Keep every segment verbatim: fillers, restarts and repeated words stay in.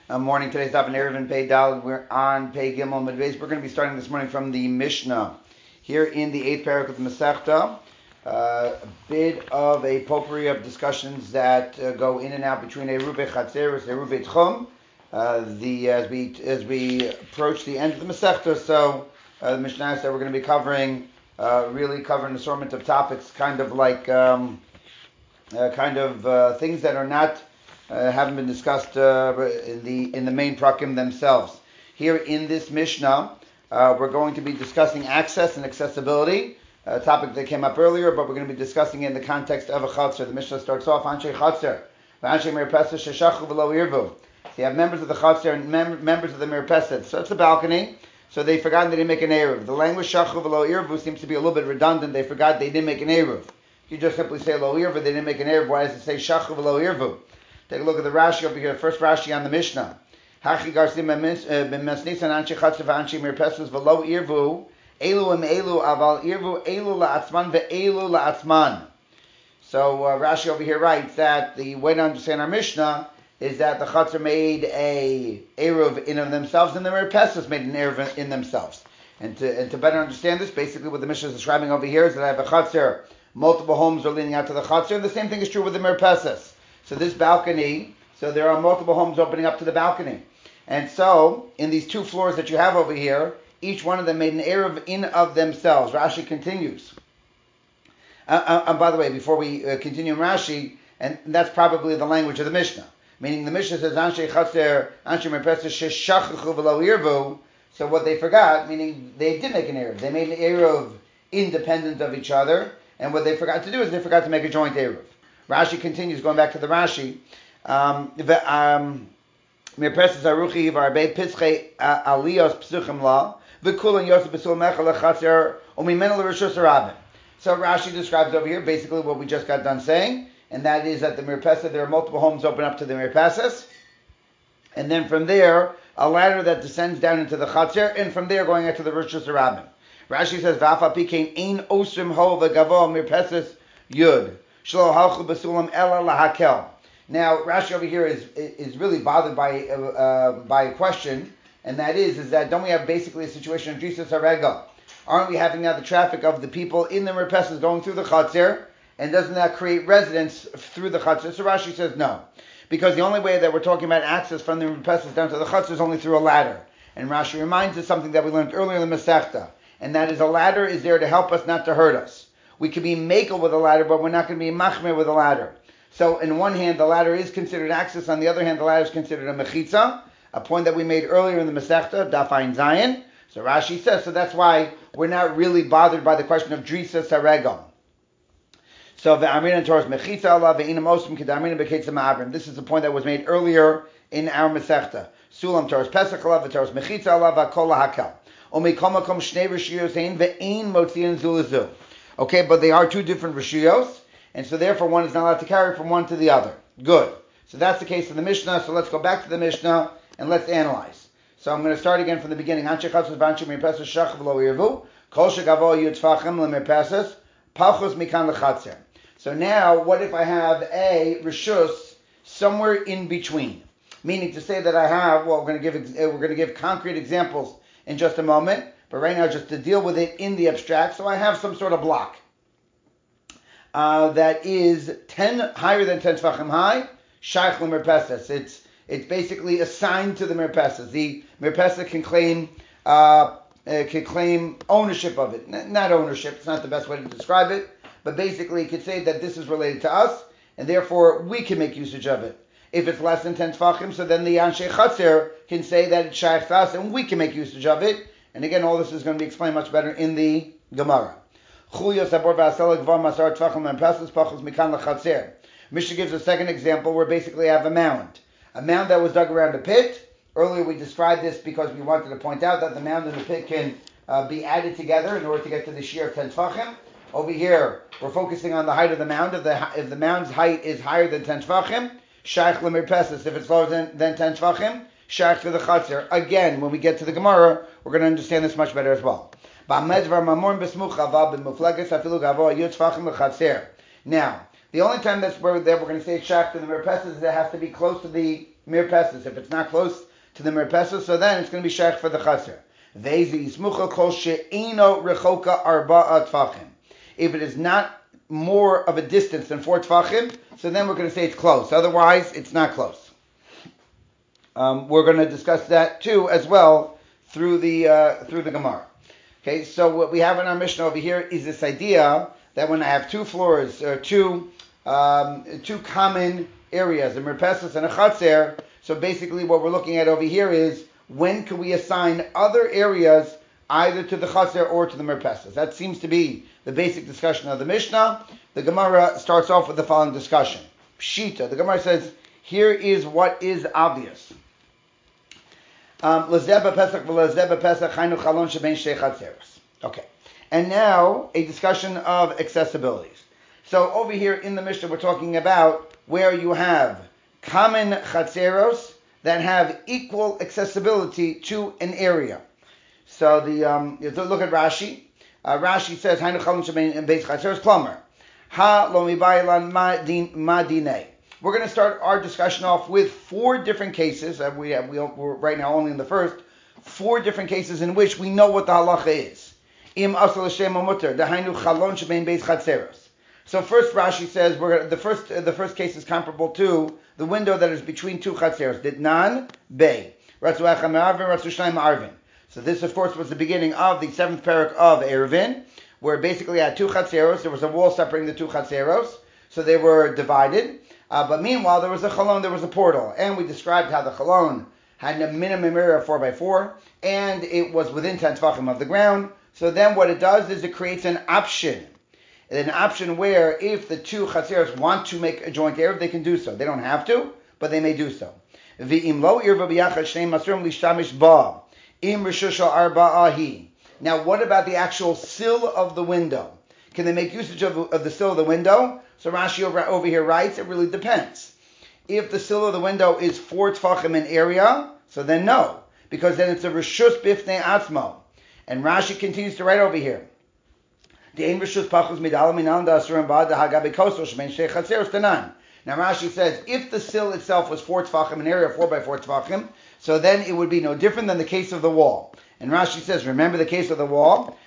Uh, morning. Today's Daf and Erevin Pei Dal. We're on Pei Gimel Medbeis. We're going to be starting this morning from the Mishnah here in the eighth parak of the Masechta. Uh, a bit of a potpourri of discussions that uh, go in and out between Eruvei Chatzeros and Eruvei Tchum. Uh, the as we as we approach the end of the Masechta, so uh, the Mishnah said we're going to be covering uh, really covering an assortment of topics, kind of like um, uh, kind of uh, things that are not. Uh, haven't been discussed uh, in the in the main prakim themselves. Here in this Mishnah, uh, we're going to be discussing access and accessibility, a topic that came up earlier, but we're going to be discussing it in the context of a chatzar. The Mishnah starts off, Anshe chatzar, Anshe mirpesah sheshachu v'lo irvu. So you have members of the chatzar and mem- members of the mirpesah. So it's a balcony, so they forgot they didn't make an eruv. The language shachu v'lo irvu seems to be a little bit redundant. They forgot they didn't make an eruv. You just simply say lo irvu, they didn't make an eruv. Why does it say shachu v'lo irvu? Take a look at the Rashi over here. First Rashi on the Mishnah. Hachi garsim b'mesnisan anshi chatzav anshi mirpesus v'lo irvu elu im elu aval irvu elu la'atzman ve'elu la'atzman. So uh, Rashi over here writes that the way to understand our Mishnah is that the chatzar made a eruv in of themselves and the mirpesus made an eruv in themselves. And to and to better understand this, basically what the Mishnah is describing over here is that I have a chatzar, multiple homes are leading out to the chatzar, and the same thing is true with the mirpesus. So this balcony, so there are multiple homes opening up to the balcony. And so, in these two floors that you have over here, each one of them made an eruv in of themselves. Rashi continues. Uh, uh, and by the way, before we uh, continue in Rashi, and that's probably the language of the Mishnah, meaning the Mishnah says, Anshe chatzer, Anshe merpesah sheshachachu v'lo irvu. So what they forgot, meaning they did make an eruv. They made an eruv independent of each other, and what they forgot to do is they forgot to make a joint eruv. Rashi continues, going back to the Rashi. Mirpesus aruchi v'arbei pitzchei aliyos psuchim la v'kulan yosef b'sul mechal lechatzer u'mimenu l'rishus harabim. So Rashi describes over here basically what we just got done saying, and that is that the mirpesus, there are multiple homes open up to the mirpesus, and then from there a ladder that descends down into the chatzer, and from there going out to the rishus harabim. Rashi says v'afa pikein ein osrim ho v'gavo mirpesus yud. Now, Rashi over here is is really bothered by uh, by a question, and that is is that don't we have basically a situation of Jesus Harega? Aren't we having now the traffic of the people in the merpeses going through the chatzir, and doesn't that create residence through the chatzir? So Rashi says no, because the only way that we're talking about access from the merpeses down to the chatzir is only through a ladder. And Rashi reminds us something that we learned earlier in the Masechta, and that is a ladder is there to help us, not to hurt us. We can be makel with a ladder, but we're not going to be machmer with a ladder. So, in one hand, the ladder is considered access. On the other hand, the ladder is considered a mechitza, a point that we made earlier in the Masechta, Daf Ayin Zayin. So Rashi says, so that's why we're not really bothered by the question of drisa saregam. So, ve'amrin and Torah's mechitza Allah ve'inam osrim kedamrin bekeitza ma'abrim. This is the point that was made earlier in our Masechta. Sulam Torah's pesach Allah ve'Torah's mechitza Allah ve'kol lahakel. Omikol makom shnei rishiyos ein ve'ein motziin zulazu. Okay, but they are two different rishiyos, and so therefore one is not allowed to carry from one to the other. Good. So that's the case of the Mishnah. So let's go back to the Mishnah and let's analyze. So I'm going to start again from the beginning. Anshe chatzos b'anshe mirpesus shach v'lo irvu kol shegavo yutfachim lemirpesus pachos mikan lechatzer. So now, what if I have a rishus somewhere in between? Meaning to say that I have. Well, we're going to give we're going to give concrete examples in just a moment. But right now, just to deal with it in the abstract, so I have some sort of block uh, that is ten higher than ten tefachim high, shaykh l'merpeses. It's it's basically assigned to the merpeses. The merpeses can claim uh, uh, can claim ownership of it. N- not ownership; it's not the best way to describe it. But basically, it could say that this is related to us, and therefore we can make usage of it. If it's less than ten tefachim, so then the anshe chatzer can say that it's shaykh to us, and we can make usage of it. And again, all this is going to be explained much better in the Gemara. Mishnah gives a second example where basically I have a mound. A mound that was dug around a pit. Earlier we described this because we wanted to point out that the mound and the pit can uh, be added together in order to get to the shear of ten tefachim. Over here, we're focusing on the height of the mound. If the, if the mound's height is higher than ten tefachim, shaykh l'mirpesus. If it's lower than, than ten tefachim, shaykh to the chatzir. Again, when we get to the Gemara, we're going to understand this much better as well. Now, the The only time that's where that we're going to say it's shach to the mirpeses is it has to be close to the mirpeses. If it's not close to the mirpeses, so then it's going to be shach for the chaser. If it is not more of a distance than four tfachim, so then we're going to say it's close. Otherwise, it's not close. Um, we're going to discuss that too as well through the uh, through the Gemara. Okay, so what we have in our Mishnah over here is this idea that when I have two floors or two um, two common areas, a mirpeses and a chatzer, so basically what we're looking at over here is when can we assign other areas either to the chatzer or to the mirpeses. That seems to be the basic discussion of the Mishnah. The Gemara starts off with the following discussion. Pshita, the Gemara says, here is what is obvious. Um, okay. And now, a discussion of accessibilities. So over here in the Mishnah, we're talking about where you have common chatzeros that have equal accessibility to an area. So the um, you look at Rashi. Uh, Rashi says, "Hainu chalon shebein beis chatzeros plumber." Ha lo mibaylan madine. We're going to start our discussion off with four different cases. Uh, we have, we we're right now only in the first four different cases in which we know what the halacha is. Im asal l'shem mutter dahainu chalon shebein beis chatzeros. So first Rashi says we're gonna, the first uh, the first case is comparable to the window that is between two chatzeros. Ditnan bei ratzu echad me'arvin ratzu shnayim me'arvin. So this, of course, was the beginning of the seventh parak of Eruvin, where basically I had two chatzeros. There was a wall separating the two chatzeros, so they were divided. Uh, but meanwhile, there was a chalon, there was a portal, and we described how the chalon had a minimum area of four by four, and it was within ten tefachim of the ground. So then what it does is it creates an option. An option where if the two chatzeros want to make a joint eruv, they can do so. They don't have to, but they may do so. V'im lo irva b'yachad shnei masrim lishtamish ba im rishusha arba'ahi. Now, what about the actual sill of the window? Can they make usage of, of the sill of the window? So Rashi over, over here writes, it really depends. If the sill of the window is four tefachim in area, so then no, because then it's a rishus bifnei atzmo. And Rashi continues to write over here. Now Rashi says, if the sill itself was four tefachim, an area of four by four tefachim, so then it would be no different than the case of the wall. And Rashi says, remember the case of the wall?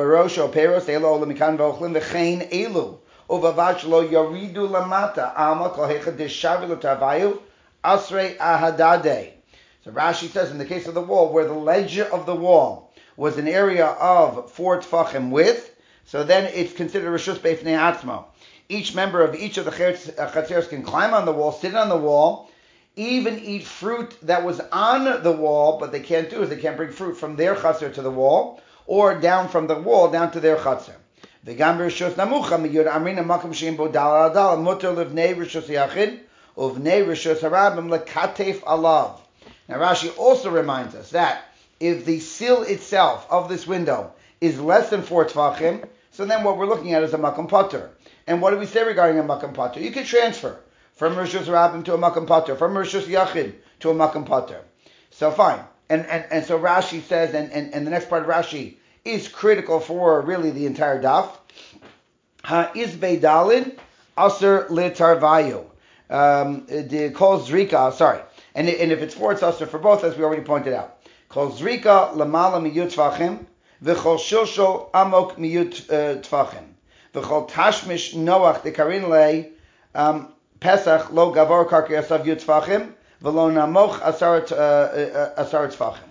So Rashi says, in the case of the wall, where the ledge of the wall was an area of four tefachim width, so then it's considered Rishus Beifnei Atzmo. Each member of each of the Chatzeros can climb on the wall, sit on the wall, even eat fruit that was on the wall, but they can't do is they can't bring fruit from their Chatzer to the wall, or down from the wall down to their Chatzer. V'gam Rishus Namucha miyud amrina makom sheim bo dal adal muter livnei Rishus Yachid uvnei Rishus Harabim lekatef alav. Now Rashi also reminds us that if the sill itself of this window is less than four tefachim, so then what we're looking at is a makam pater. And what do we say regarding a makam pater? You can transfer from Rishus Rabbim to a makam pater, from Rishus Yachid to a makam pater. So fine. And, and and so Rashi says, and, and, and the next part of Rashi is critical for really the entire daf. Ha izbei dalid aser litarvayu. Um, the kol zrika, sorry. And, and if it's four, it's aser for both, as we already pointed out. Kol zrika lamala miyut tvachim. V'chol shilshol amok miyut tfachim. V'chol tashmish noach dekarin lei pesach lo gavor karki asav yut tfachim v'lo namoch asar tfachim.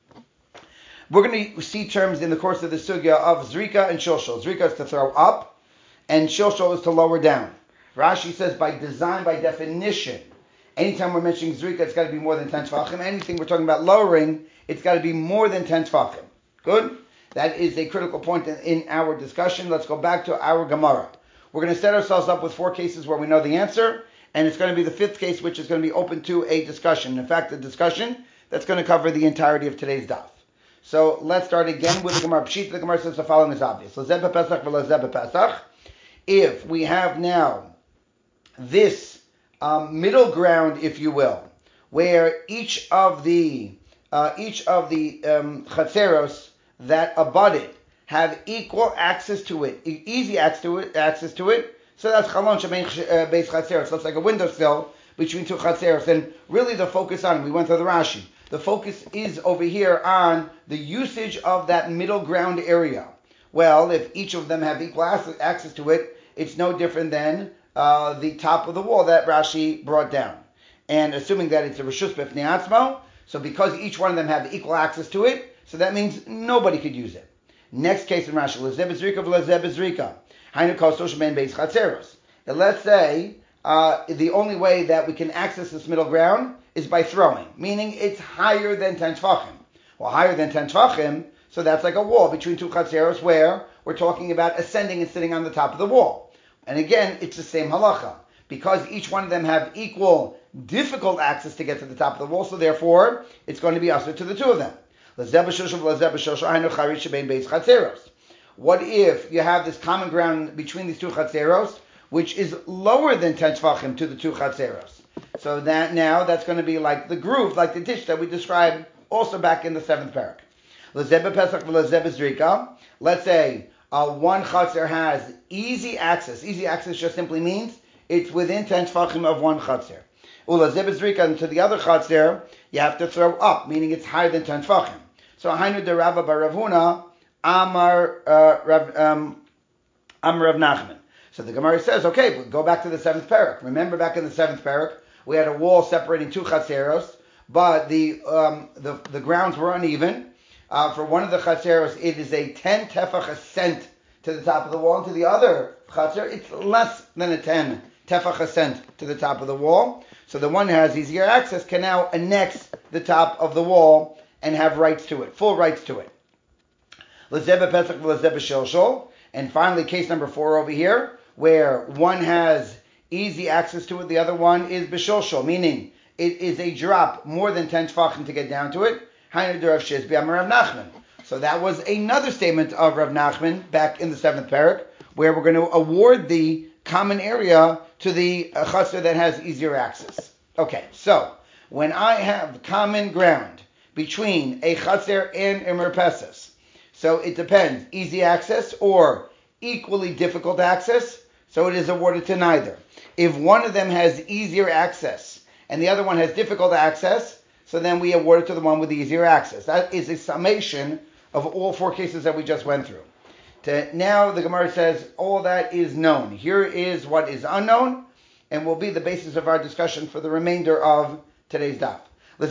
We're going to see terms in the course of the sugya of zrika and shilshol. Zrika is to throw up, and shilshol is to lower down. Rashi says by design, by definition, anytime we're mentioning zrika, it's got to be more than ten tfachim. Anything we're talking about lowering, it's got to be more than ten tfachim. Good? That is a critical point in, in our discussion. Let's go back to our Gemara. We're going to set ourselves up with four cases where we know the answer, and it's going to be the fifth case which is going to be open to a discussion. In fact, a discussion that's going to cover the entirety of today's daf. So let's start again with the Gemara. Pshit, the Gemara says the following is obvious. If we have now this um, middle ground, if you will, where each of the uh, each of the um, chatzeros that abut it have equal access to it, easy access to it, access to it, So that's chalon shebein beis chatzeros. So it's like a windowsill between two chatzeros. And really the focus on, we went through the Rashi, the focus is over here on the usage of that middle ground area. Well, if each of them have equal access to it, it's no different than uh, the top of the wall that Rashi brought down. And assuming that it's a Reshus B'fnei Atzmo, so because each one of them have equal access to it, so that means nobody could use it. Next case in Rashi, Lezeh B'zrika v'lezeh b'zrika. Hainu kol shlosh shebein beis chatzeros. And let's say uh, the only way that we can access this middle ground is by throwing, meaning it's higher than ten tefachim. Well, higher than ten tefachim, so that's like a wall between two chatzeros where we're talking about ascending and sitting on the top of the wall. And again, it's the same halacha. Because each one of them have equal difficult access to get to the top of the wall, so therefore it's going to be usher to the two of them. What if you have this common ground between these two chatzeros, which is lower than ten tefachim to the two chatzeros? So that now that's going to be like the groove, like the ditch that we described also back in the seventh parak. Let's say uh, one chatzer has easy access. Easy access just simply means it's within ten tefachim of one chatzer. Ula zebezrika, and to the other chatzer, you have to throw up, meaning it's higher than ten tefachim. So hainu de Rava bar Ravuna, Amar uh, Rav um, Amar Rav Nachman. So the Gemara says, okay, we'll go back to the seventh parak. Remember, back in the seventh parak, we had a wall separating two chatzeros, but the um, the the grounds were uneven. Uh, for one of the chatzeros, it is a ten tefach ascent to the top of the wall, and to the other chatzer, it's less than a ten tefach ascent to the top of the wall. So the one who has easier access can now annex the top of the wall and have rights to it, full rights to it. And finally, case number four over here, where one has easy access to it, the other one is b'sholshol, meaning it is a drop more than ten tefachim to get down to it. So that was another statement of Rav Nachman back in the seventh parak, where we're going to award the common area to the uh, chatzar that has easier access. Okay, so when I have common ground between a chatzar and a merpeses, so it depends, easy access or equally difficult access, so it is awarded to neither. If one of them has easier access and the other one has difficult access, so then we award it to the one with the easier access. That is a summation of all four cases that we just went through. To, now the Gemara says all that is known. Here is what is unknown, and will be the basis of our discussion for the remainder of today's daf. Let's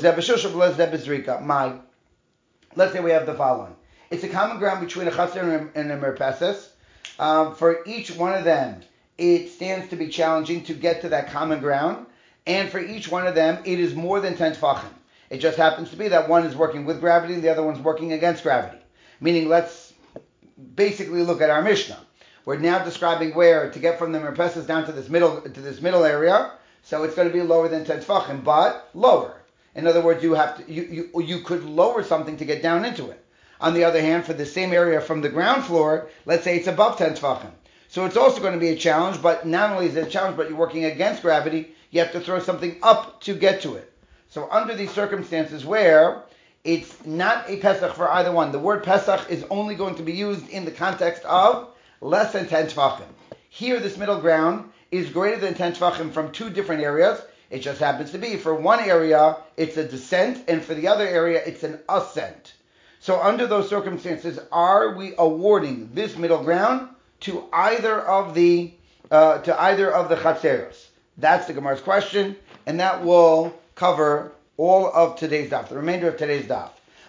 say we have the following. It's a common ground between a chatzar and a merpeses. Um, for each one of them, it stands to be challenging to get to that common ground, and for each one of them, it is more than ten tefachim. It just happens to be that one is working with gravity and the other one's working against gravity. Meaning, let's basically look at our Mishnah. We're now describing where to get from the merpeses down to this middle to this middle area. So it's going to be lower than ten tefachim, but lower. In other words, you have to you, you you could lower something to get down into it. On the other hand, for the same area from the ground floor, let's say it's above ten tefachim. So it's also going to be a challenge, but not only is it a challenge, but you're working against gravity, you have to throw something up to get to it. So under these circumstances where it's not a Pesach for either one, the word Pesach is only going to be used in the context of less than ten tefachim. Here, this middle ground is greater than ten tefachim from two different areas. It just happens to be, for one area, it's a descent, and for the other area, it's an ascent. So under those circumstances, are we awarding this middle ground to either of the uh, to either of the chatzeros? That's the Gemara's question, and that will cover all of today's daf, the remainder of today's daf.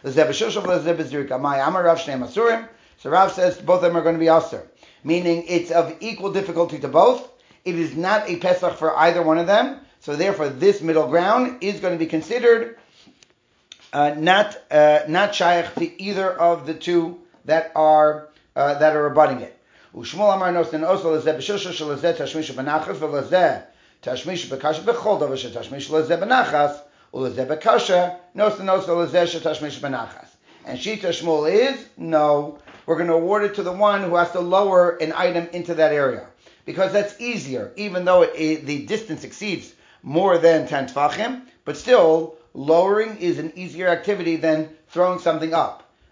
So Rav says both of them are going to be asur, meaning it's of equal difficulty to both. It is not a Pesach for either one of them, so therefore this middle ground is going to be considered uh, not uh, not shaykh to either of the two that are uh, that are abutting it. Ushmul Amar Nosen Osel Lezeh B'Shosha Shelezeh Tashmish B'Nachas V'Lezeh Tashmish B'Kasha B'Chol Davar Shetashmish Lezeh B'Nachas Ulezeh B'Kasha Nosen Osel Lezeh Shetashmish B'Nachas. And Shita Shmuel is no. We're going to award it to the one who has to lower an item into that area, because that's easier, even though it, it, the distance exceeds more than ten tefachim, but still lowering is an easier activity than throwing something up.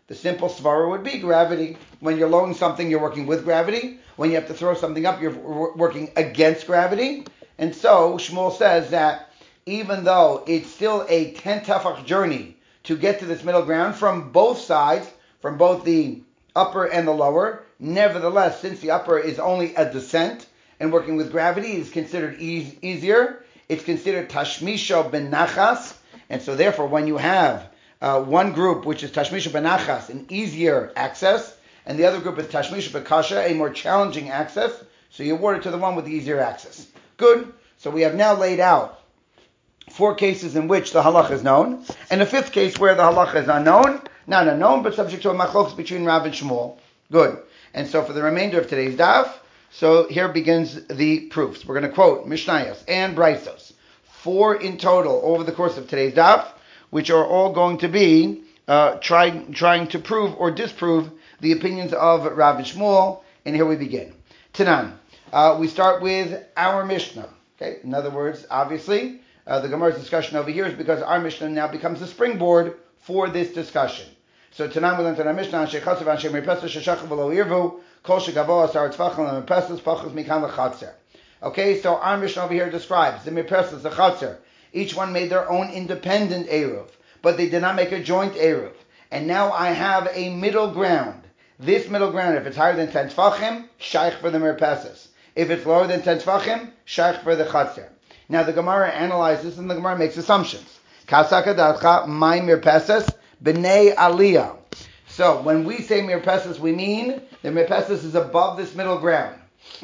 The simple svara would be gravity. When you're lowering something, you're working with gravity. When you have to throw something up, you're working against gravity. And so Shmuel says that even though it's still a ten tefach journey to get to this middle ground from both sides, from both the upper and the lower, nevertheless, since the upper is only a descent and working with gravity is considered ease, easier, it's considered tashmisha ben nachas. And so therefore, when you have uh, one group, which is tashmisha ben nachas, an easier access, and the other group is tashmisha ben kasha, a more challenging access, so you award it to the one with the easier access. Good. So we have now laid out four cases in which the halacha is known, and a fifth case where the halacha is unknown, not unknown, but subject to a machlokes between Rav and Shmuel. Good. And so for the remainder of today's daf, so here begins the proofs. We're going to quote Mishnayos and Braisos, four in total over the course of today's daf, which are all going to be uh, trying trying to prove or disprove the opinions of Rav and Shmuel. And here we begin. Tanan. Uh, we start with our Mishnah. Okay. In other words, obviously, uh, the Gemara's discussion over here is because our Mishnah now becomes a springboard for this discussion. So Tanan we learned in our Mishnah, Shechatzer v'Anshe Merpesah Sheshachar v'Lo Yirvu Kol Shegavo Asar Tzvachim Merpesah Pachos Mikan Lechatzer. Okay, so our Mishnah over here describes the Merpesah, the Chatzer. Each one made their own independent eruv, but they did not make a joint eruv. And now I have a middle ground. This middle ground, if it's higher than ten tfachim, shaykh for the Merpesah. If it's lower than ten tfachim, shaykh for the Chatzer. Now the Gemara analyzes and the Gemara makes assumptions. Kasakadatcha, my Merpesah, b'nei aliyah. So when we say Merpesah, we mean the Merpesah is above this middle ground.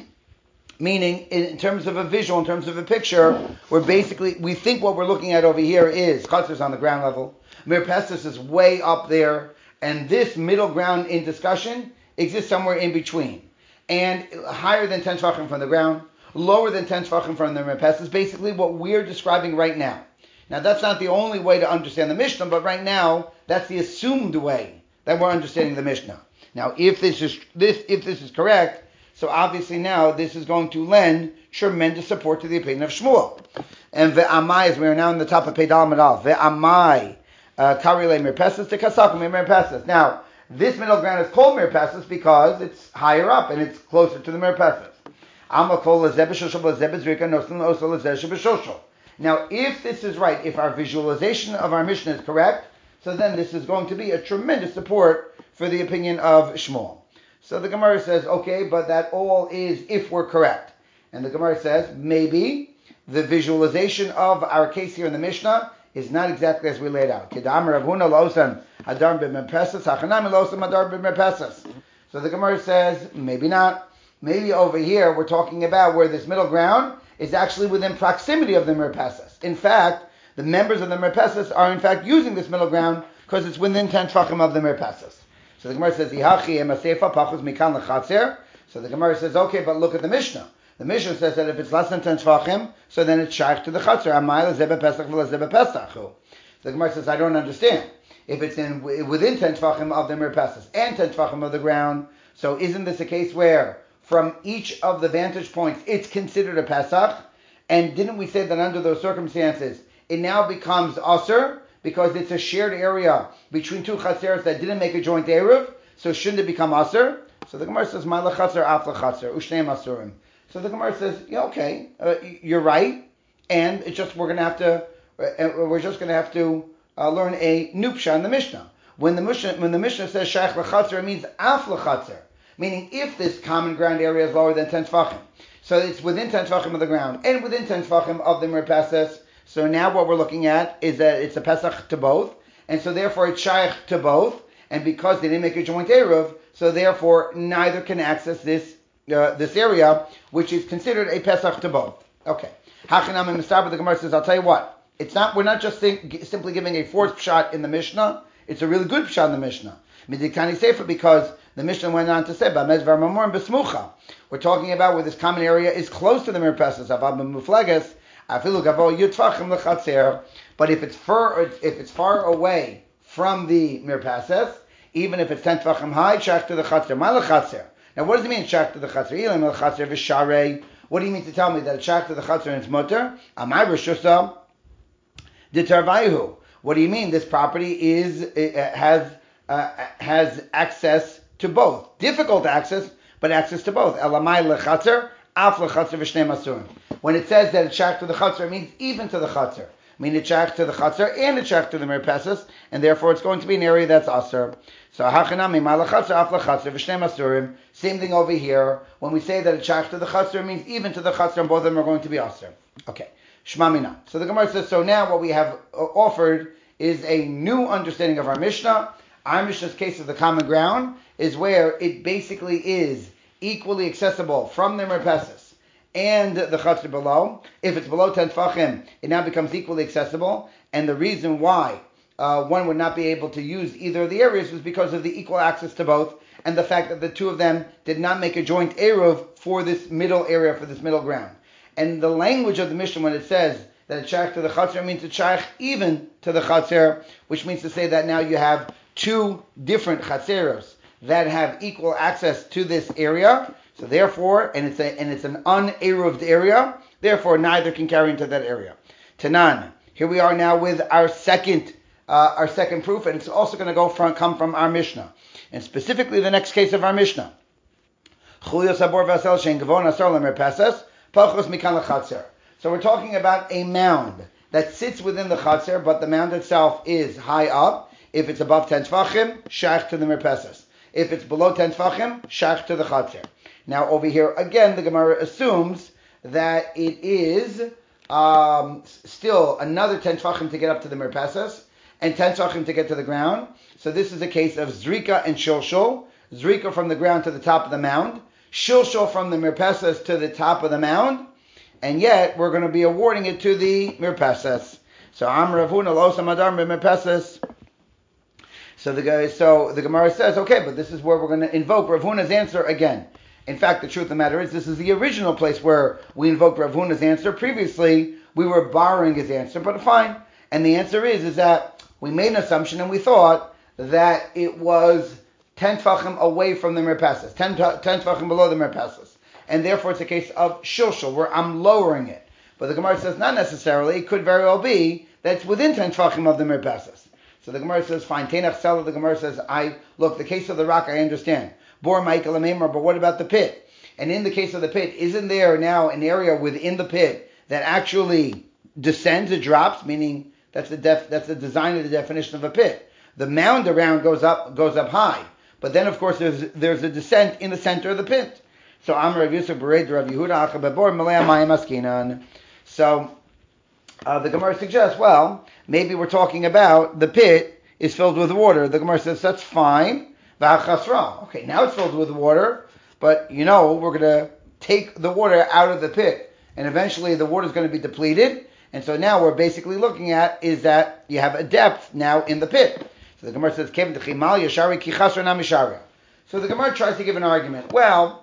Meaning, in terms of a visual, in terms of a picture, we're basically, we think what we're looking at over here is Chatzer's on the ground level, Merpesah is way up there, and this middle ground in discussion exists somewhere in between. And higher than ten Shvachim from the ground, lower than ten Shvachim from the Merpesah is basically what we're describing right now. Now, that's not the only way to understand the Mishnah, but right now, that's the assumed way that we're understanding the Mishnah. Now, if this is this if this is correct, so obviously now this is going to lend tremendous support to the opinion of Shmuel. And ve'amai, as we are now in the top of Peidal Madal, ve'amai karile Merpesah to kasakum Merpesah. Now, this middle ground is called Merpesah because it's higher up and it's closer to the Merpesah. Now, if this is right, if our visualization of our Mishnah is correct, so then this is going to be a tremendous support for the opinion of Shmuel. So the Gemara says, okay, but that all is if we're correct. And the Gemara says, maybe the visualization of our case here in the Mishnah is not exactly as we laid out. So the Gemara says, maybe not. Maybe over here we're talking about where this middle ground is actually within proximity of the Merpesah. In fact, the members of the Merpesah are in fact using this middle ground because it's within ten tefachim of the Merpesah. So the Gemara says, so the Gemara says, okay, but look at the Mishnah. The Mishnah says that if it's less than ten tefachim, so then it's shaykh to the Chatzer. So the Gemara says, I don't understand. If it's in within ten tefachim of the Merpesah and ten tefachim of the ground, so isn't this a case where from each of the vantage points it's considered a Pesach? And didn't we say that under those circumstances it now becomes Aser because it's a shared area between two Chatzeros that didn't make a joint Eruv? So shouldn't it become Aser? So the Gemara says, Ma lechatzer af lechatzer, ushneim asurim. So the Gemara says, yeah, okay, uh, you're right, and it's just we're going to have to, uh, we're just going to have to uh, learn a new pshat in the Mishnah. When the Mishnah, when the Mishnah says shaykh lechatzer, it means af lechatzer, meaning if this common ground area is lower than ten tefachim, so it's within ten tefachim of the ground and within ten tefachim of the Merpesah. So now what we're looking at is that it's a Pesach to both, and so therefore it's shaykh to both, and because they didn't make a joint eruv, so therefore neither can access this uh, this area, which is considered a Pesach to both. Okay. Hachanam and Mistar, but the Gemara says, I'll tell you what, it's not. We're not just think, simply giving a fourth pshat in the Mishnah. It's a really good pshat in the Mishnah. Midikani Sefer, because the Mishnah went on to say, Bamezvar Mamor Besmucha. We're talking about where this common area is close to the Merpesah. Avad Mufleges. But if it's far, if it's far away from the Merpesah, even if it's ten tefachim high, shach to the chatzir. Ma lechatzer. Now, what does it mean shach to the chatzir? Ilam lechatzer v'sharei. What do you mean to tell me that it's shach to the chatzir and it's mutter? Amay b'shusa detarvayihu. What do you mean? This property is it has uh, has access to both. Difficult access, but access to both. Elamai lechatzer, af lechatzer v'shnei masurim. When it says that it's shach to the chatzar, it means even to the chatzar. I mean, it's shach to the chatzar and it's shach to the merpeses, and therefore it's going to be an area that's asur. So hachanami ma lechatzer, af lechatzer v'shnei masurim. Same thing over here. When we say that it's shach to the chatzar, it means even to the chatzar, and both of them are going to be asur. Okay. Shma mina. So the Gemara says, so now what we have offered is a new understanding of our Mishnah. Our Mishnah's case of the common ground is where it basically is equally accessible from the merpeses and the chatzar below. If it's below ten tfachim, it now becomes equally accessible. And the reason why uh, one would not be able to use either of the areas was because of the equal access to both and the fact that the two of them did not make a joint eruv for this middle area, for this middle ground. And the language of the Mishnah when it says that it's shaykh to the chatzar means it's shaykh even to the chatzar, which means to say that now you have two different chatzeros that have equal access to this area. So therefore, and it's a and it's an uneruved area, therefore neither can carry into that area. Tanan. Here we are now with our second uh, our second proof, and it's also going to go from come from our Mishnah, and specifically the next case of our Mishnah. So we're talking about a mound that sits within the chatzar, but the mound itself is high up. If it's above ten tfachim, shach to the merpeses. If it's below ten tfachim, shach to the chatzar. Now over here, again, the Gemara assumes that it is um, still another ten tfachim to get up to the merpeses, and ten tfachim to get to the ground. So this is a case of zrika and shilshul. Zrika from the ground to the top of the mound. Shilshul from the merpeses to the top of the mound. And yet, we're going to be awarding it to the merpeses. So, Am Ravuna lo samadar merpeses. So the guy, so the Gemara says, okay, but this is where we're going to invoke Rav Huna's answer again. In fact, the truth of the matter is, this is the original place where we invoked Rav Huna's answer. Previously, we were borrowing his answer, but fine. And the answer is, is that we made an assumption and we thought that it was ten tfachim away from the merpeses, ten, ten tfachim below the merpeses. And therefore it's a case of shilshul, where I'm lowering it. But the Gemara says not necessarily. It could very well be that it's within ten tfachim of the merpeses. So the Gemara says, fine. Tenach Sela, the Gemara says, I look, the case of the rock, I understand. Bor Michael Amemar, but what about the pit? And in the case of the pit, isn't there now an area within the pit that actually descends, it drops, meaning that's the def, that's the design of the definition of a pit. The mound around goes up goes up high. But then, of course, there's there's a descent in the center of the pit. So Amar Rav Yosef Bered Rav Yehuda Achababor Malaya Mayim Askinan. So uh, the Gemara suggests, well, maybe we're talking about the pit is filled with water. The Gemara says that's fine. V'achasra. Okay, now it's filled with water, but you know we're going to take the water out of the pit, and eventually the water is going to be depleted. And so now we're basically looking at is that you have a depth now in the pit. So the Gemara says Kevin Techimal Yashari Kichasra Namisharia. So the Gemara tries to give an argument. Well,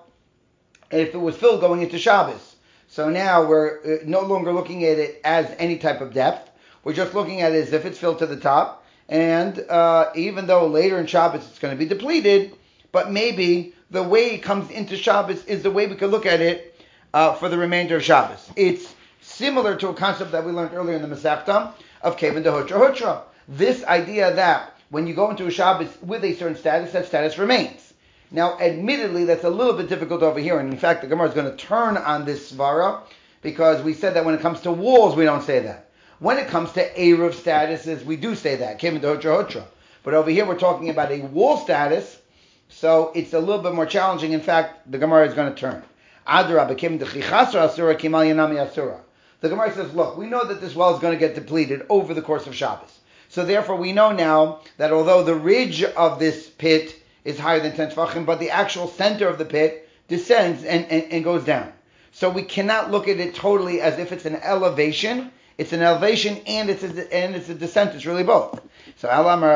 if it was filled going into Shabbos. So now we're no longer looking at it as any type of depth. We're just looking at it as if it's filled to the top. And uh, even though later in Shabbos it's going to be depleted, but maybe the way it comes into Shabbos is the way we could look at it uh, for the remainder of Shabbos. It's similar to a concept that we learned earlier in the Masechta of Kevin de Hutra Hutra. This idea that when you go into a Shabbos with a certain status, that status remains. Now, admittedly, that's a little bit difficult over here, and in fact, the Gemara is going to turn on this svara, because we said that when it comes to walls, we don't say that. When it comes to Eruv statuses, we do say that, Kevin de Hutra Hutra. But over here, we're talking about a wall status, so it's a little bit more challenging. In fact, the Gemara is going to turn. Adra bekim dechichasra asura kimal yanami asura. The Gemara says, look, we know that this well is going to get depleted over the course of Shabbos. So therefore, we know now that although the ridge of this pit is higher than ten tefachim, but the actual center of the pit descends and, and, and goes down. So we cannot look at it totally as if it's an elevation. It's an elevation and it's a, and it's a descent. It's really both. So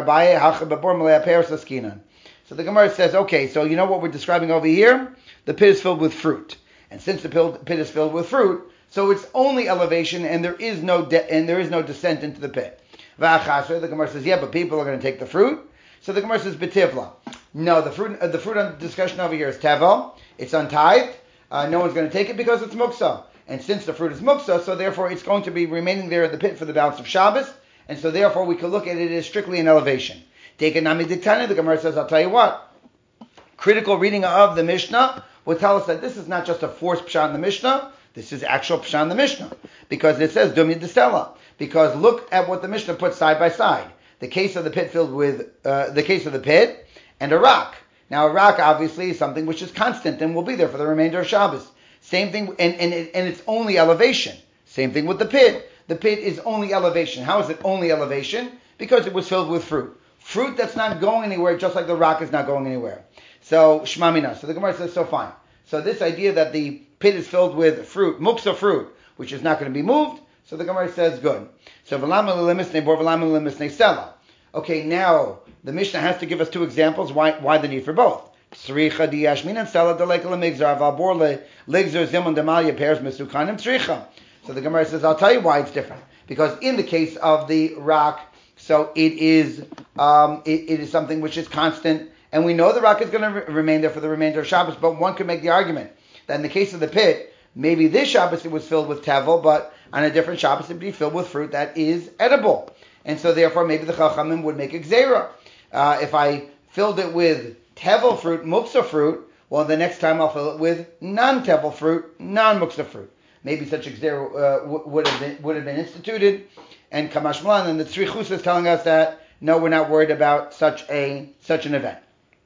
So the Gemara says, okay, so you know what we're describing over here? The pit is filled with fruit. And since the pit is filled with fruit, so it's only elevation and there is no de- and there is no descent into the pit. The Gemara says, yeah, but people are going to take the fruit. So the Gemara says, betivla. No, the fruit uh, the fruit on discussion over here is tevel. It's untithed. Uh, no one's going to take it because it's muksa. And since the fruit is muksa, so therefore it's going to be remaining there in the pit for the balance of Shabbos. And so therefore we can look at it as strictly an elevation. Dekanami diktani, the Gemara says, I'll tell you what. Critical reading of the Mishnah will tell us that this is not just a forced pshat in the Mishnah, this is actual pshat in the Mishnah. Because it says, Dumi Distella. Because look at what the Mishnah puts side by side. The case of the pit filled with, uh, the case of the pit and a rock. Now a rock obviously is something which is constant and will be there for the remainder of Shabbos. Same thing, and, and, it, and it's only elevation. Same thing with the pit. The pit is only elevation. How is it only elevation? Because it was filled with fruit. Fruit that's not going anywhere, just like the rock is not going anywhere. So, Shema Mina. So the Gemara says, so fine. So this idea that the pit is filled with fruit, muksa fruit, which is not going to be moved, so the Gemara says, good. So, V'lama l'lemisnei bor, v'lama l'lemisnei sela. Okay, now, the Mishnah has to give us two examples, why why the need for both. Tzricha diyashmin and sela deleka l'migzar, v'abor l'ligzar zimun demalya pairs mesukanim tzricha. So the Gemara says, I'll tell you why it's different. Because in the case of the rock, so it is um, it, it is something which is constant, and we know the rock is going to re- remain there for the remainder of Shabbos, but one could make the argument that in the case of the pit, maybe this Shabbos it was filled with tevel, but on a different Shabbos it would be filled with fruit that is edible. And so therefore maybe the Chachamim would make a gzeira. Uh, if I filled it with tevel fruit, muksa fruit, well the next time I'll fill it with non-tevel fruit, non-muksa fruit. Maybe such a gzeira uh, w- would have been would have been instituted. And Kamash Malan and the Tzri Chusa is telling us that no, we're not worried about such a such an event.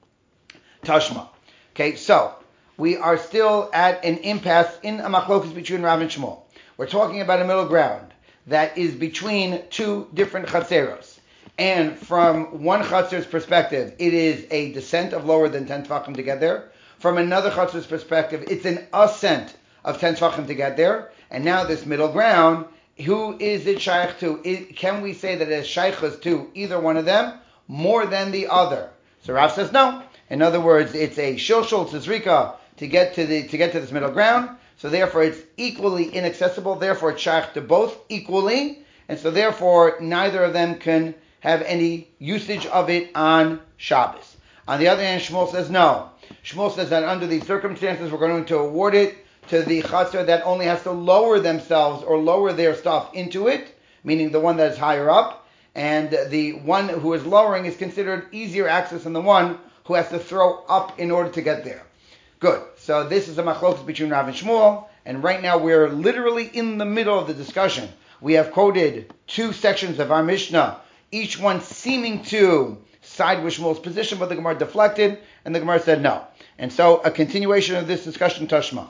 Tashma. Okay, so we are still at an impasse in a machlokas between Rav and Shmuel. We're talking about a middle ground that is between two different chatzeros. And from one chatzer's perspective, it is a descent of lower than ten tefachim to get there. From another chatzer's perspective, it's an ascent of ten tefachim to get there. And now this middle ground, who is it shaykh to? It, can we say that it is shaykhs to either one of them more than the other? So Rav says no. In other words, it's a shilshul tzrika to get to the to get to this middle ground. So therefore, it's equally inaccessible. Therefore, it's shaykh to both equally, and so therefore, neither of them can have any usage of it on Shabbos. On the other hand, Shmuel says no. Shmuel says that under these circumstances, we're going to award it to the chatzar that only has to lower themselves or lower their stuff into it, meaning the one that is higher up, and the one who is lowering is considered easier access than the one who has to throw up in order to get there. Good. So this is a machlokas between Rav and Shmuel, and right now we're literally in the middle of the discussion. We have quoted two sections of our Mishnah, each one seeming to side with Shmuel's position, but the Gemara deflected, and the Gemara said no. And so a continuation of this discussion, Tashma.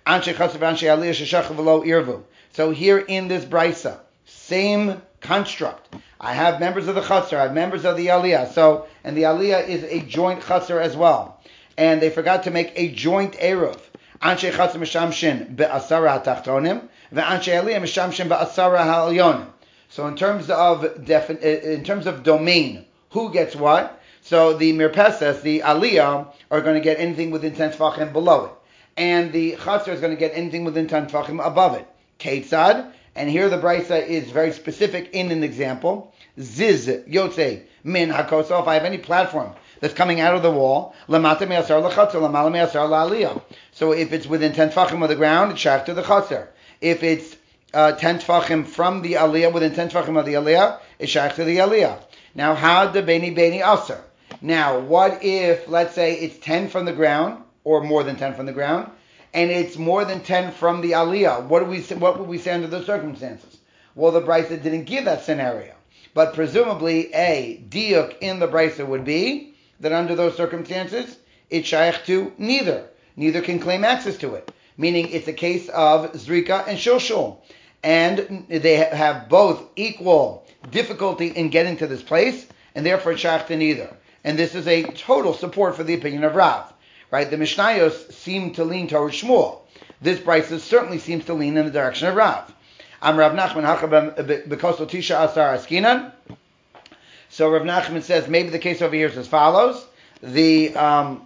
So here in this brisa, same construct. I have members of the Chatzar, I have members of the Aliyah. So, and the Aliyah is a joint Chatzar as well. And they forgot to make a joint Eruv. Anshe Chatzar Mishamshin be'asara ha'tachtonim, ve'anshe Aliyah Mishamshin be'asara ha'alyonim. So in terms of defi- in terms of domain, who gets what? So the Mirpeses, the Aliyah, are going to get anything within ten tefachim below it. And the Chatzar is going to get anything within ten tefachim above it. Ketzad, and here the Brisa is very specific in an example. Ziz Yotze Min HaKoso, if I have any platform that's coming out of the wall, Lamata Me'asar L'Chatzar, Lamala Me'asar La'aliyah. So if it's within ten tefachim of the ground, it's shaykh to the Chatzar. If it's uh, ten tefachim from the Aliyah, within ten tefachim of the Aliyah, it's shaykh to the Aliyah. Now, how the Beni Beni Asar? Now, what if, let's say, it's ten from the ground, or more than ten from the ground, and it's more than ten from the Aliyah? What do we say, what would we say under those circumstances? Well, the Brisa didn't give that scenario. But presumably, a diuk in the Brisa would be that under those circumstances, it's shaykh to neither. Neither can claim access to it. Meaning it's a case of zrika and shilshul. And they have both equal difficulty in getting to this place, and therefore it's shaykh to neither. And this is a total support for the opinion of Rav. Right? The Mishnayos seem to lean towards Shmuel. This Brisa certainly seems to lean in the direction of Rav. Am Rav Nachman Hachab Bekosto Tisha Asar Askinan. So Rav Nachman says maybe the case over here is as follows: the um,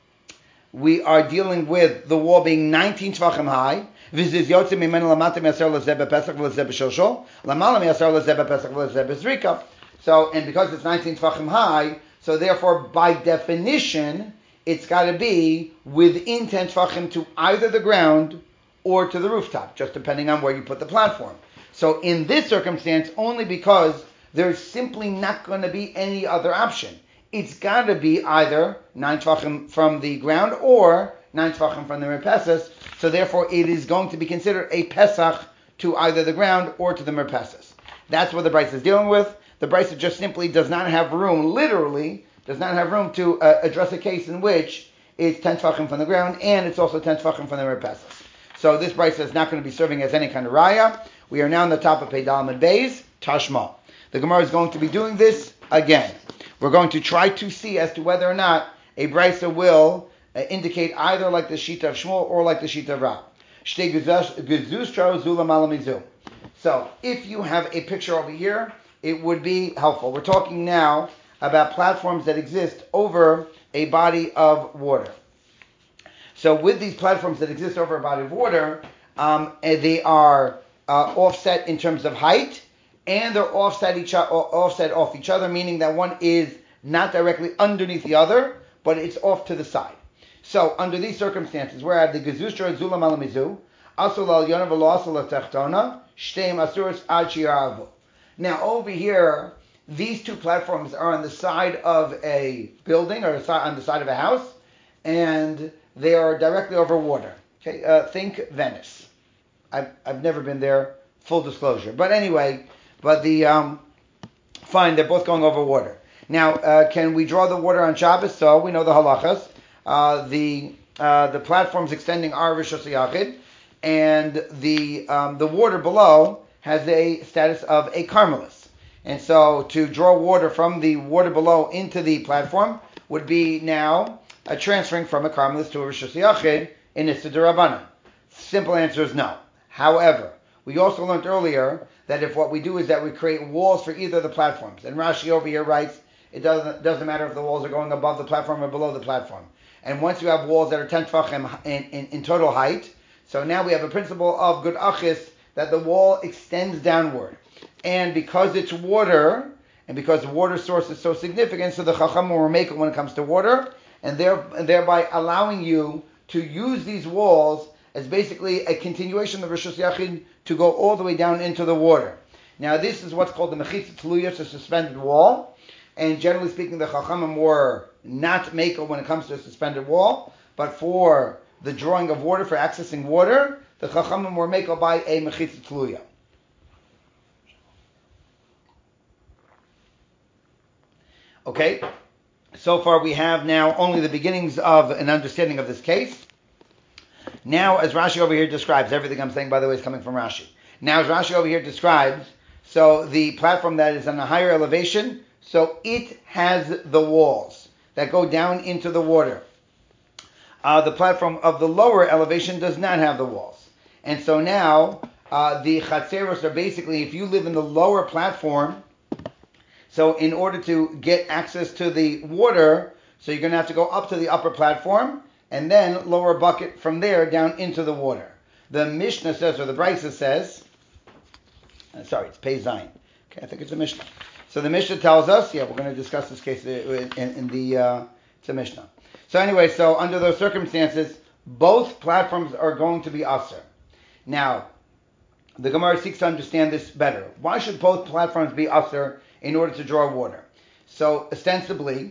we are dealing with the wall being nineteen tefachim high. Viziz Yotze Mimenu Lamata Me'asar Lezeh Bepesach Lezeh B'Shilshol Lamala Me'asar Lezeh Bepesach Lezeh B'Zrika. So, and because it's nineteen tefachim high, so therefore by definition it's got to be within ten tefachim to either the ground or to the rooftop, just depending on where you put the platform. So in this circumstance, only because there's simply not going to be any other option. It's got to be either nine tefachim from the ground or nine tefachim from the merpeses. So therefore, it is going to be considered a pesach to either the ground or to the merpeses. That's what the Brisa is dealing with. The Brisa just simply does not have room, literally, does not have room to uh, address a case in which it's ten tefachim from the ground and it's also ten tefachim from the merpeses. So this Brisa is not going to be serving as any kind of raya. We are now on the top of Pei Daled Beis, Tashma. The Gemara is going to be doing this again. We're going to try to see as to whether or not a Brisa will uh, indicate either like the Shita of Shmuel or like the Shita of Rav. So if you have a picture over here, it would be helpful. We're talking now about platforms that exist over a body of water. So with these platforms that exist over a body of water, um, they are uh, offset in terms of height, and they're offset each offset off each other, meaning that one is not directly underneath the other, but it's off to the side. So under these circumstances, where I have the Gezustra Zula Malamizu, Asul al Yona Velo Asul al Techtona, Shteim Asuris Ad Shi'aravu. Now over here, these two platforms are on the side of a building or on the side of a house, and they are directly over water. Okay, uh, think Venice. I've I've never been there. Full disclosure, but anyway, but the um, fine. They're both going over water. Now, uh, can we draw the water on Shabbos? So we know the halachas. Uh, the uh, the platforms extending are Rishos Yachid, and the um, the water below has a status of a carmelis. And so to draw water from the water below into the platform would be now uh, transferring from a carmelis to a Rishos Yachid in Issa D'Rabbanan. Simple answer is no. However, we also learned earlier that if what we do is that we create walls for either of the platforms, and Rashi over here writes, it doesn't doesn't matter if the walls are going above the platform or below the platform. And once you have walls that are ten tefachim in, in, in total height, so now we have a principle of good achis that the wall extends downward. And because it's water, and because the water source is so significant, so the chacham will make it when it comes to water, and, there, and thereby allowing you to use these walls as basically a continuation of Rishos Yachid to go all the way down into the water. Now this is what's called the Mechitza Tluyos, a suspended wall. And generally speaking, the Chachamim were not makel when it comes to a suspended wall, but for the drawing of water, for accessing water, the Chachamim were makel by a Mechitza Tluya. Okay, so far we have now only the beginnings of an understanding of this case. Now, as Rashi over here describes, everything I'm saying, by the way, is coming from Rashi. Now, as Rashi over here describes, so the platform that is on a higher elevation, so it has the walls that go down into the water. Uh, the platform of the lower elevation does not have the walls. And so now, uh, the chatzeros are basically, if you live in the lower platform, so in order to get access to the water, so you're going to have to go up to the upper platform, and then lower a bucket from there down into the water. The Mishnah says, or the Brisa says, uh, sorry, it's Pei Zayin. Okay, I think it's a Mishnah. So the Mishnah tells us, yeah, we're going to discuss this case in, in, in the, uh, it's a Mishnah. So anyway, so under those circumstances, both platforms are going to be Aser. Now, the Gemara seeks to understand this better. Why should both platforms be Aser in order to draw water? So ostensibly,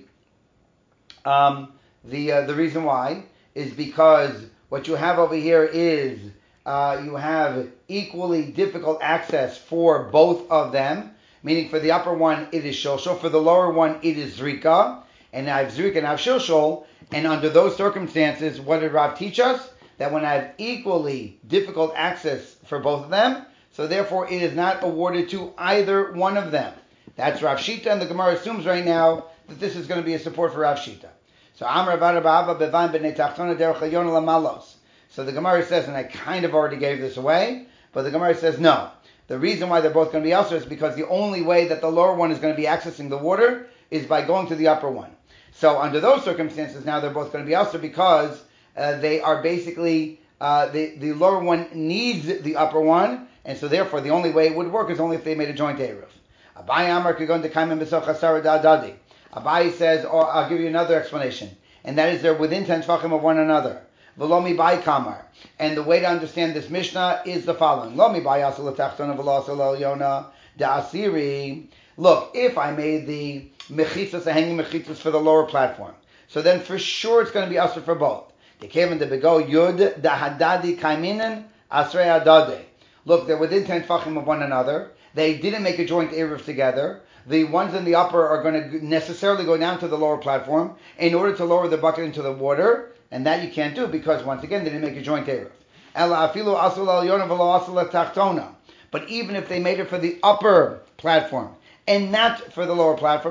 um, The uh, the reason why is because what you have over here is uh, you have equally difficult access for both of them, meaning for the upper one it is shilshol, for the lower one it is zrika, and I have zrika and I have shilshol, and under those circumstances, what did Rav teach us? That when I have equally difficult access for both of them, so therefore it is not awarded to either one of them. That's Rav Shita, and the Gemara assumes right now that this is going to be a support for Rav Shita. So Amar Avada Ba'ava Bevan B'nei Tachtona Derech Hayon Lamalos. So the Gemara says, and I kind of already gave this away, but the Gemara says no. The reason why they're both going to be Aser is because the only way that the lower one is going to be accessing the water is by going to the upper one. So under those circumstances, now they're both going to be Aser because uh, they are basically, uh, the, the lower one needs the upper one, and so therefore the only way it would work is only if they made a joint Eruv. Abai Amar Kagon Dekaimim B'soch Hasara Da'adadi. Abai says, or I'll give you another explanation, and that is they're within ten tefachim of one another. V'lomi bai kamar. And the way to understand this Mishnah is the following. Lomi bai asal tachtona v'lo asal el yona da'asiri. look, if I made the mechitzas, the hanging mechitzas for the lower platform, so then for sure it's going to be asur for both. The kevin de bego yud da hadadi kaiminen asrei adade. Look, they're within ten tefachim of one another. They didn't make a joint eruv together. The ones in the upper are going to necessarily go down to the lower platform in order to lower the bucket into the water, and that you can't do because once again they didn't make a joint eruv. But even if they made it for the upper platform and not for the lower platform,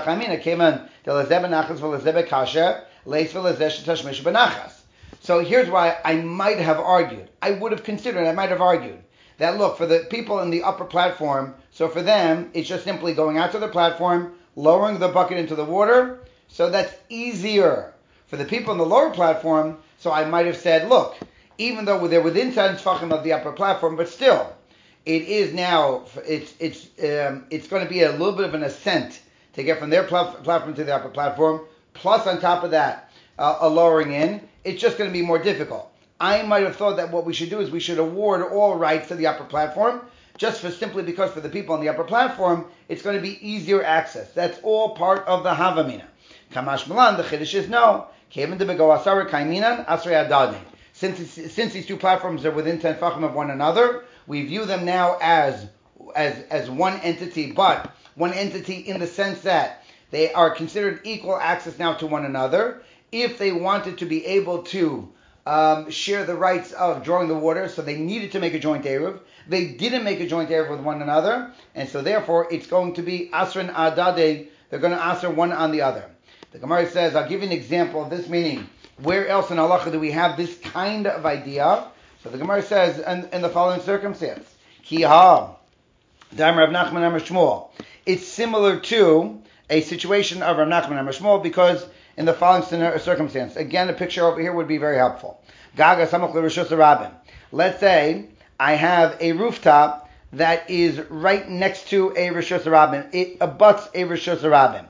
so here's why I might have argued, I would have considered, I might have argued, that look, for the people in the upper platform, so for them, it's just simply going out to the platform, lowering the bucket into the water, so that's easier. For the people in the lower platform, so I might have said, look, even though they're within ten tefachim of the upper platform, but still, it is now, it's it's um, it's going to be a little bit of an ascent to get from their pl- platform to the upper platform, plus on top of that, uh, a lowering in. It's just going to be more difficult. I might have thought that what we should do is we should award all rights to the upper platform, just for simply because for the people on the upper platform, it's going to be easier access. That's all part of the Havamina. Kamash Milan, the Chiddush is no. Kevin de Bego Asara Kaiminan Asrei Adadi. Since since these two platforms are within ten tefachim of one another, we view them now as as as one entity, but one entity in the sense that they are considered equal access now to one another. If they wanted to be able to um, share the rights of drawing the water, so they needed to make a joint eruv. They didn't make a joint eruv with one another, and so therefore it's going to be asrin adade. They're going to asr one on the other. The Gemara says, I'll give you an example of this meaning. Where else in halacha do we have this kind of idea? So the Gemara says, in, in the following circumstance, Ki ha, Rav Nachman Amar Shmuel. It's similar to a situation of Rav Nachman Amar Shmuel because in the following circumstance, again, a picture over here would be very helpful. Gaga samach l'rishus harabim. Let's say I have a rooftop that is right next to a rishus harabim. It abuts a rishus harabim.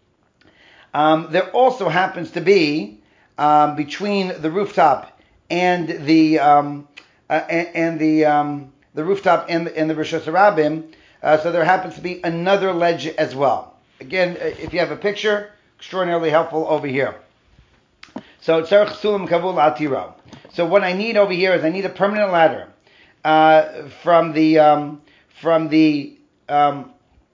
Um, there also happens to be um, between the rooftop and the um, uh, and, and the um, the rooftop and the, and the rishus harabim. Uh, so there happens to be another ledge as well. Again, if you have a picture, extraordinarily helpful over here. So tzarich sulam kavul atiro. So what I need over here is I need a permanent ladder uh, from the um, from the um,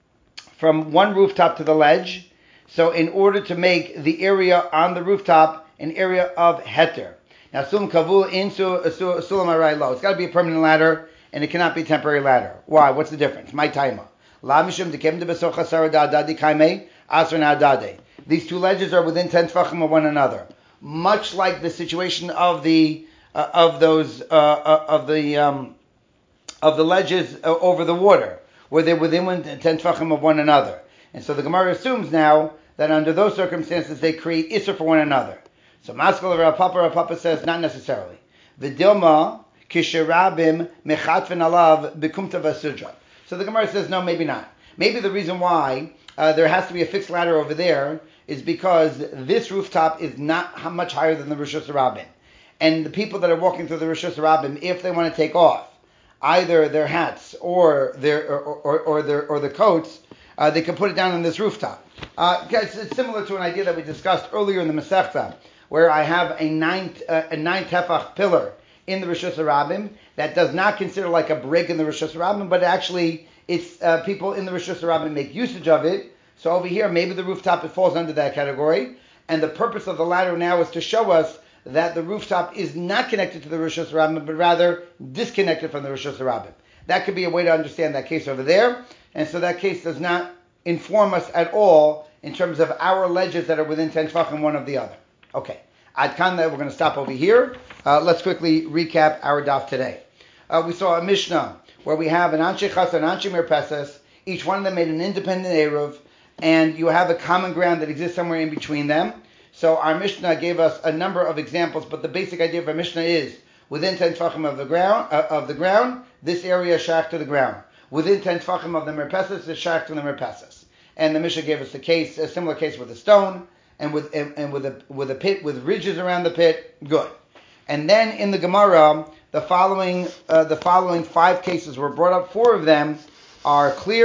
from one rooftop to the ledge. So in order to make the area on the rooftop an area of heter. Now sulam kavul into sulam aray lo. It's got to be a permanent ladder and it cannot be a temporary ladder. Why? What's the difference? My timer. La mishum dekem de besocha sarada dadi kaimei asr na dade. These two ledges are within ten tefachim of one another, much like the situation of the uh, of those uh, uh, of the um, of the ledges uh, over the water, where they're within ten tefachim of one another. And so the Gemara assumes now that under those circumstances they create isser for one another. So Maskal Rav Papa, Rav Papa says not necessarily. V'dilma kisherabim mechatven alav bekumta v'sudra. So the Gemara says no, maybe not. Maybe the reason why uh, there has to be a fixed ladder over there is because this rooftop is not much higher than the Rishus Harabim. And the people that are walking through the Rishus Harabim, if they want to take off either their hats or their or, or, or their or the coats, uh, they can put it down on this rooftop. Uh, it's, it's similar to an idea that we discussed earlier in the Masechta, where I have a nine uh, a nine tefach pillar in the Rishus Harabim that does not consider like a brick in the Rishus Harabim, but actually it's uh, people in the Rishus Harabim make usage of it. So over here, maybe the rooftop, it falls under that category. And the purpose of the ladder now is to show us that the rooftop is not connected to the Rishus Harabim, but rather disconnected from the Rishus Harabim. That could be a way to understand that case over there. And so that case does not inform us at all in terms of our ledges that are within ten tefachim one of the other. Okay. Ad kan, we're going to stop over here. Uh, let's quickly recap our daf today. Uh, we saw a Mishnah where we have an Anshe Chas and Anshe Mirpeses. Each one of them made an independent Eruv, and you have a common ground that exists somewhere in between them. So our Mishnah gave us a number of examples, but the basic idea of our Mishnah is within ten tefachim of the ground, uh, of the ground, this area is shaykh to the ground. Within ten tefachim of the Mirpeses, it's shaykh to the Mirpeses. And the Mishnah gave us a case, a similar case with a stone, and with and, and with a with a pit with ridges around the pit. Good. And then in the Gemara, the following uh, the following five cases were brought up. Four of them are clear.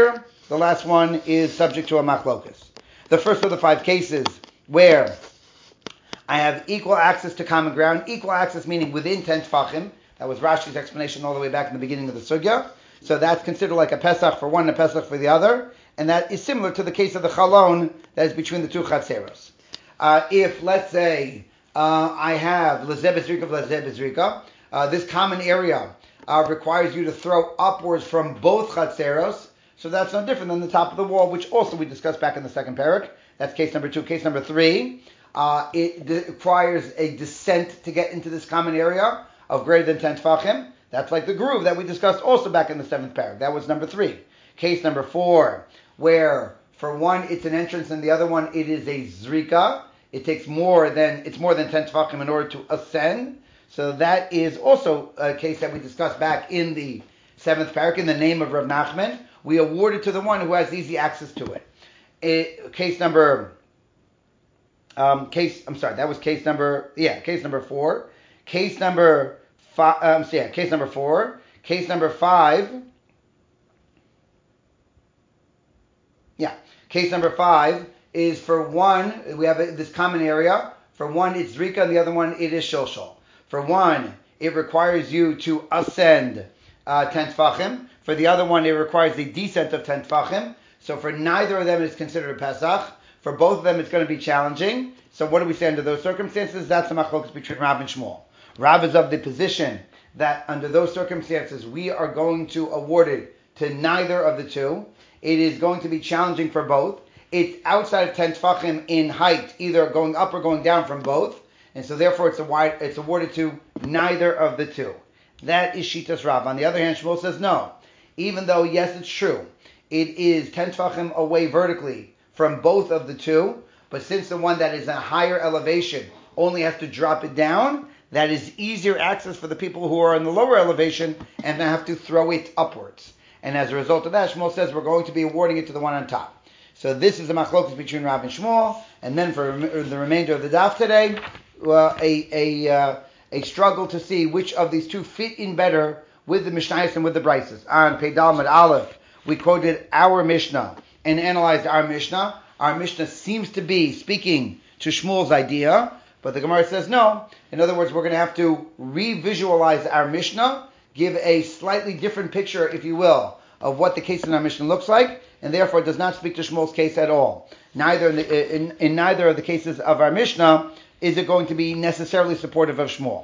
The last one is subject to a machlokus. The first of the five cases where I have equal access to common ground, equal access meaning within ten tfachim. That was Rashi's explanation all the way back in the beginning of the sugya. So that's considered like a Pesach for one and a Pesach for the other. And that is similar to the case of the chalon that is between the two chatzeros. Uh, if, let's say, uh, I have lezeh bezrika v'lezeh bezrika, uh, this common area uh, requires you to throw upwards from both chatzeros. So that's no different than the top of the wall, which also we discussed back in the second parak. That's case number two. Case number three, uh, it de- requires a descent to get into this common area of greater than ten tfachim. That's like the groove that we discussed also back in the seventh parak. That was number three. Case number four, where for one it's an entrance and the other one it is a zrika. It takes more than, it's more than ten tfachim in order to ascend. So that is also a case that we discussed back in the seventh parak in the name of Rav Nachman. We award it to the one who has easy access to it. it case number, um, case, I'm sorry, that was case number, yeah, case number four. Case number five, um, so yeah, case number four. Case number five, yeah, case number five is for one, we have a, this common area. For one, it's Zrika, and the other one, it is Shilshal. For one, it requires you to ascend uh, ten tfachim. For the other one, it requires a descent of ten tfachim. So for neither of them, it's considered a Pesach. For both of them, it's going to be challenging. So what do we say under those circumstances? That's the machlokas between Rav and Shmuel. Rav is of the position that under those circumstances, we are going to award it to neither of the two. It is going to be challenging for both. It's outside of ten tfachim in height, either going up or going down from both. And so therefore, it's, a wide, it's awarded to neither of the two. That is Shitas Rav. On the other hand, Shmuel says no. Even though, yes, it's true, it is ten tfachim away vertically from both of the two, but since the one that is in a higher elevation only has to drop it down, that is easier access for the people who are in the lower elevation and they have to throw it upwards. And as a result of that, Shmuel says we're going to be awarding it to the one on top. So this is the machlokas between Rav and Shmuel. And then for the remainder of the daf today, uh, a a uh, a struggle to see which of these two fit in better with the Mishnayos and with the Brises. On Pei Dalmud Aleph, we quoted our Mishnah and analyzed our Mishnah. Our Mishnah seems to be speaking to Shmuel's idea, but the Gemara says no. In other words, we're going to have to re-visualize our Mishnah, give a slightly different picture, if you will, of what the case in our Mishnah looks like, and therefore it does not speak to Shmuel's case at all. Neither in, the, in, in neither of the cases of our Mishnah is it going to be necessarily supportive of Shmuel.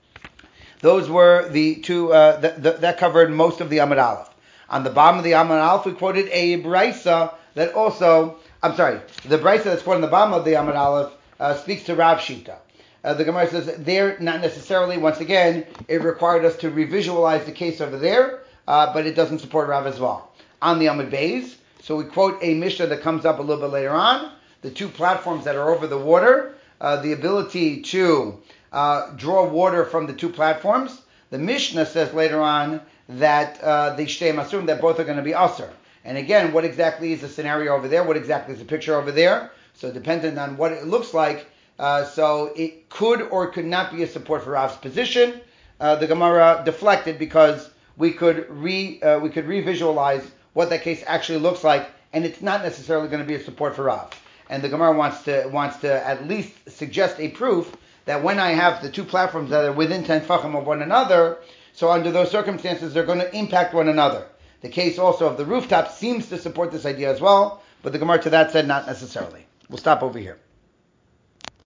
Those were the two, uh, th- th- that covered most of the Amud Aleph. On the bottom of the Amud Aleph, we quoted a Brisa that also, I'm sorry, the Brisa that's quoted on the bottom of the Amud Aleph uh, speaks to Rav Shita. Uh, the Gemara says there, not necessarily, once again, it required us to revisualize the case over there, uh, but it doesn't support Rav as well. On the Amud Beis, so we quote a Mishnah that comes up a little bit later on, the two platforms that are over the water, uh, the ability to uh, draw water from the two platforms. The Mishnah says later on that uh, the Shtei Masum, that both are going to be Asr. And again, what exactly is the scenario over there? What exactly is the picture over there? So dependent on what it looks like, uh, so it could or could not be a support for Rav's position. Uh, the Gemara deflected because we could re uh, we could revisualize what that case actually looks like, and it's not necessarily going to be a support for Rav. And the Gemara wants to wants to at least suggest a proof that when I have the two platforms that are within ten tfachim of one another, so under those circumstances they're going to impact one another. The case also of the rooftop seems to support this idea as well, but the Gemara to that said not necessarily. We'll stop over here.